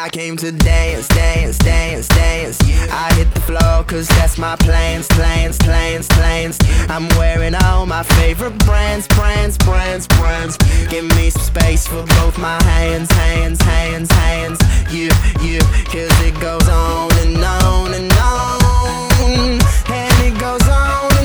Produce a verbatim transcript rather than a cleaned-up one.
I came to dance, dance, dance, dance. I hit the floor cause that's my plans, plans, plans, plans. I'm wearing all my favorite brands, brands, brands, brands. Give me some space for both my hands, hands, hands, hands. You, you, cause it goes on and on and on. And it goes on